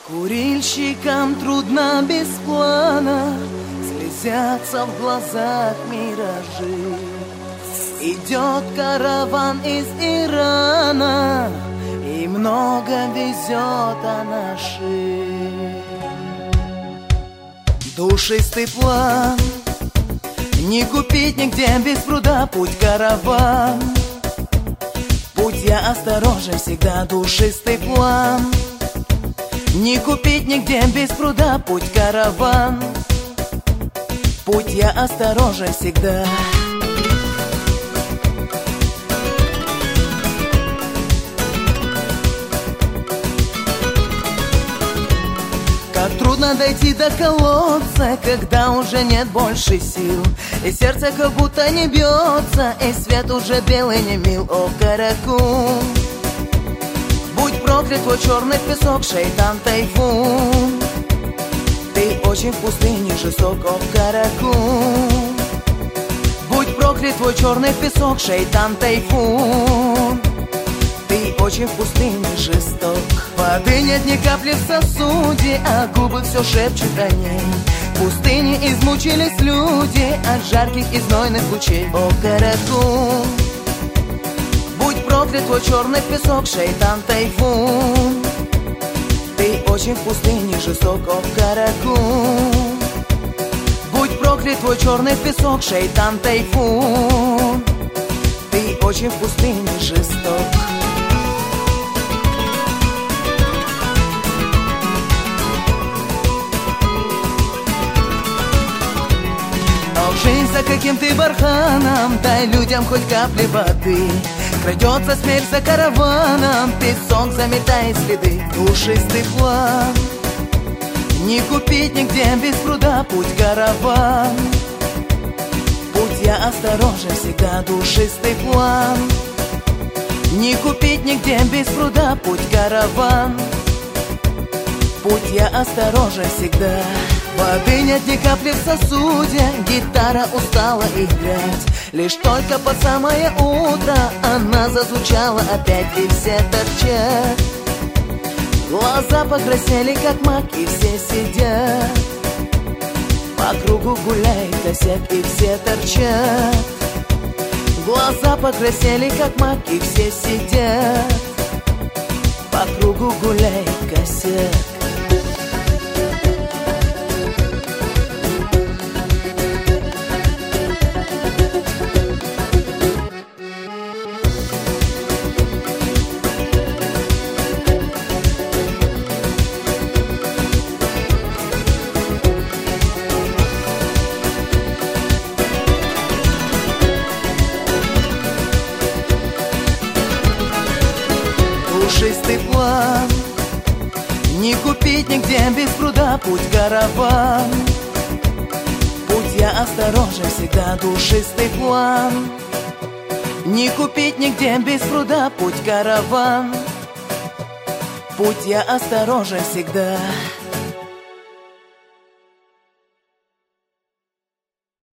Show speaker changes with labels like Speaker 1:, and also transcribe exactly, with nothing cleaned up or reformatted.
Speaker 1: Курильщикам трудно без плана, слезятся в глазах миражи. Идет караван из Ирана, и много везет анаши. Душистый план не купить нигде без пруда, путь караван. Будь я осторожен всегда, душистый план не купить нигде без пруда, путь караван. Путь я осторожен всегда. Как трудно дойти до колодца, когда уже нет больше сил, и сердце как будто не бьется, и свет уже белый не мил. О, каракум, будь проклят твой черный песок, шейтан тайфун. Ты очень в пустыне жесток, о, каракум. Будь проклят твой черный песок, шейтан тайфун. Ты очень в пустыне жесток. Воды нет ни капли в сосуде, а губы все шепчут о ней. В пустыне измучились люди от жарких и знойных лучей. О, каракум, будь проклят твой черный песок, шейтан тайфун. Ты очень в пустыне жесток, о, каракум. Будь проклят твой черный песок, шейтан тайфун. Ты очень в пустыне жесток. Жизнь за каким-то барханом, дай людям хоть капли воды. Крадется смерть за караваном, песок заметает следы. Душистый план не купить нигде без пруда, путь караван. Будь я осторожен всегда, душистый план не купить нигде без пруда, путь караван. Будь я осторожен всегда. Воды нет ни капли в сосуде, гитара устала играть. Лишь только под самое утро она зазвучала опять, и все торчат. Глаза покраснели, как мак, и все сидят. По кругу гуляет косяк, и все торчат. Глаза покраснели, как мак, и все сидят. По кругу гуляет косяк. Душистый план не купить нигде без пруда, путь караван. Будь я осторожен всегда, душистый план не купить нигде без пруда, путь караван. Будь я осторожен всегда.